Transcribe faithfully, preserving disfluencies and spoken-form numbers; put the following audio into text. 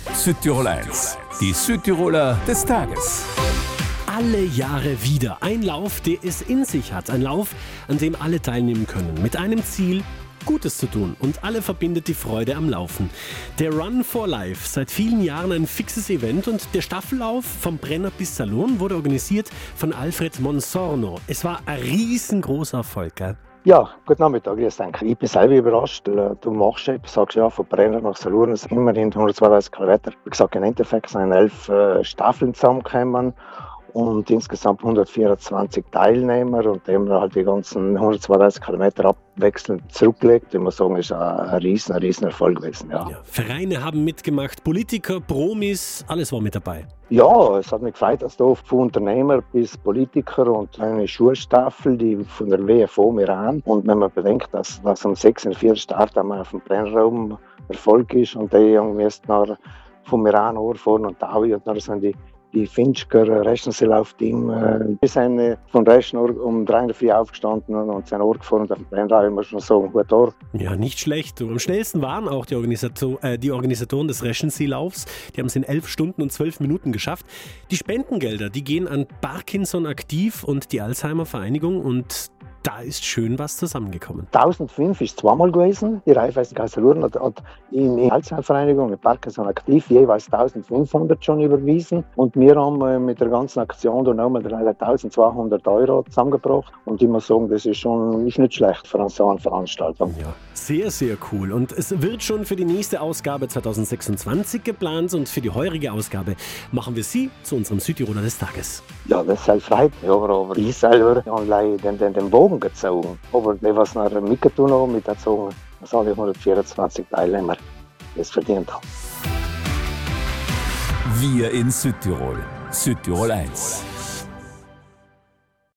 Südtirol eins, die Südtiroler des Tages. Alle Jahre wieder ein Lauf, der es in sich hat. Ein Lauf, an dem alle teilnehmen können. Mit einem Ziel, Gutes zu tun. Und alle verbindet die Freude am Laufen. Der Run for Life, seit vielen Jahren ein fixes Event. Und der Staffellauf vom Brenner bis Salon wurde organisiert von Alfred Monsorno. Es war ein riesengroßer Erfolg, gell? Ja, guten Nachmittag, ich denke. Ich bin selber überrascht. Du machst etwas, sagst ja, von Brenner nach Salurn, das sind immerhin hundertzweiunddreißig Kilometer. Wie gesagt, im Endeffekt sind elf äh, Staffeln zusammengekommen und insgesamt hundertvierundzwanzig Teilnehmer und die haben halt die ganzen hundertzweiunddreißig Kilometer abwechselnd zurückgelegt. Ich muss sagen, es ist ein riesen, riesen Erfolg gewesen. Ja. Ja, Vereine haben mitgemacht, Politiker, Promis, alles war mit dabei. Ja, es hat mich gefreut, dass da von Unternehmer bis Politiker und eine Schulstaffel, die von der W F O im Iran. Und wenn man bedenkt, dass, dass am sechs Uhr vier Start einmal auf dem Brennraum Erfolg ist und die irgendwie erst nach vom Iran fahren und Taui und dann sind die Die Finchker Reschenseelauf-Team, äh, die sind äh, von Reschen um drei Uhr früh aufgestanden und sind gefahren und auf dem Brennraum, muss man sagen, gut da. Ja, nicht schlecht. Am schnellsten waren auch die, Organisator, äh, die Organisatoren des Reschenseelaufs. Die haben es in elf Stunden und zwölf Minuten geschafft. Die Spendengelder, die gehen an Parkinson aktiv und die Alzheimer-Vereinigung und da ist schön was zusammengekommen. tausendfünf ist zweimal gewesen. Die Raiffeisen Salurn hat, hat in die Alzheimer-Vereinigung mit Parkinson aktiv jeweils eintausendfünfhundert schon überwiesen. Und wir haben äh, mit der ganzen Aktion da nochmal eintausendzweihundert Euro zusammengebracht. Und ich muss sagen, das ist schon ist nicht schlecht für eine so eine Veranstaltung. Ja, sehr, sehr cool. Und es wird schon für die nächste Ausgabe zwanzig sechsundzwanzig geplant. Und für die heurige Ausgabe machen wir Sie zu unserem Südtiroler des Tages. Ja, das halt freut mich. Aber, aber ich selber habe den, den, den Bogen gezogen. Aber die, was nachher mitgetan haben, mit erzogen, das habe ich hundertvierundzwanzig Teilnehmer, die es verdient haben. Wir in Südtirol. Südtirol eins.